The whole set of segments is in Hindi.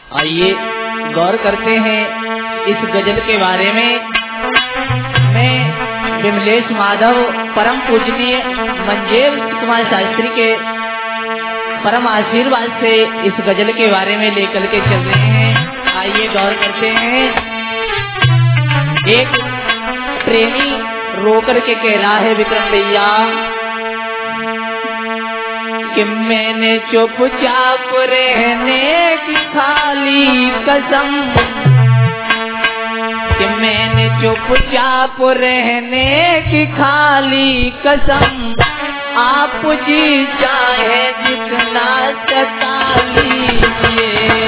आइए गौर करते हैं इस गजल के बारे में। मैं विमलेश माधव परम पूजनीय मंजेल कुमार शास्त्री के परम आशीर्वाद से इस गजल के बारे में लेकर के चल रहे हैं। आइए गौर करते हैं। एक प्रेमी रोकर के कह रहा है विक्रम भैया कि मैंने चुपचाप रहने की खाली कसम, कि मैंने चुपचाप रहने की खाली कसम, आप जी चाहे जितना सता लीजिए।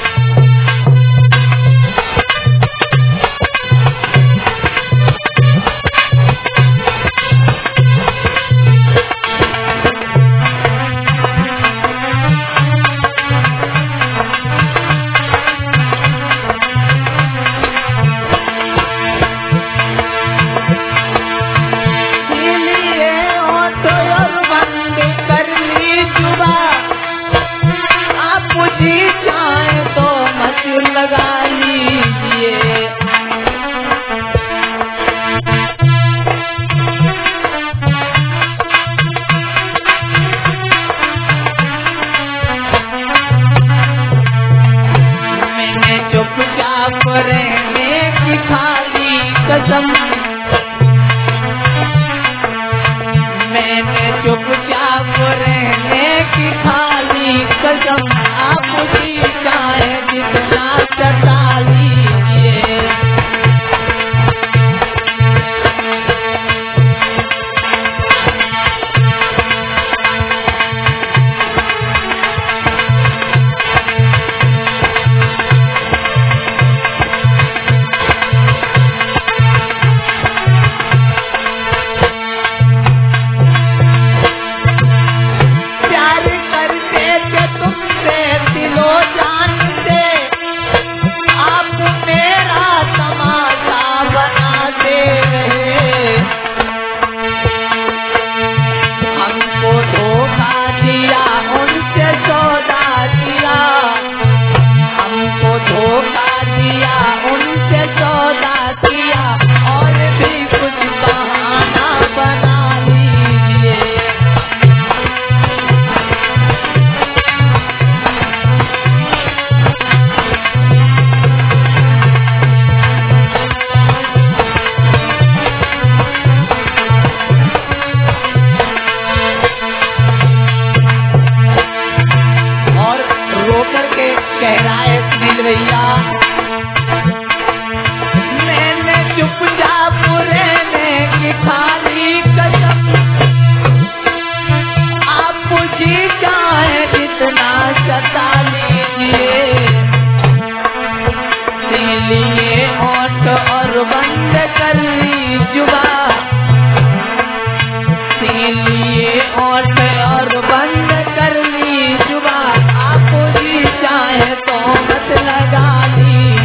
मैंने चुपचाप रहने की खाली कसम, आप जी चाहे जितना सता लीजिए। मैंने चुपचाप रहने की खाली कसम, आप जी चाहे जितना सता लीजिए। सीलिए होठ और बंद कर ली जुबान, सीलिए होठ और बंद कर ली जुबान, आप जी चाहे तो मत लगा ली।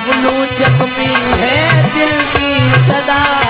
बबलू जख्मी है दिल की सदा।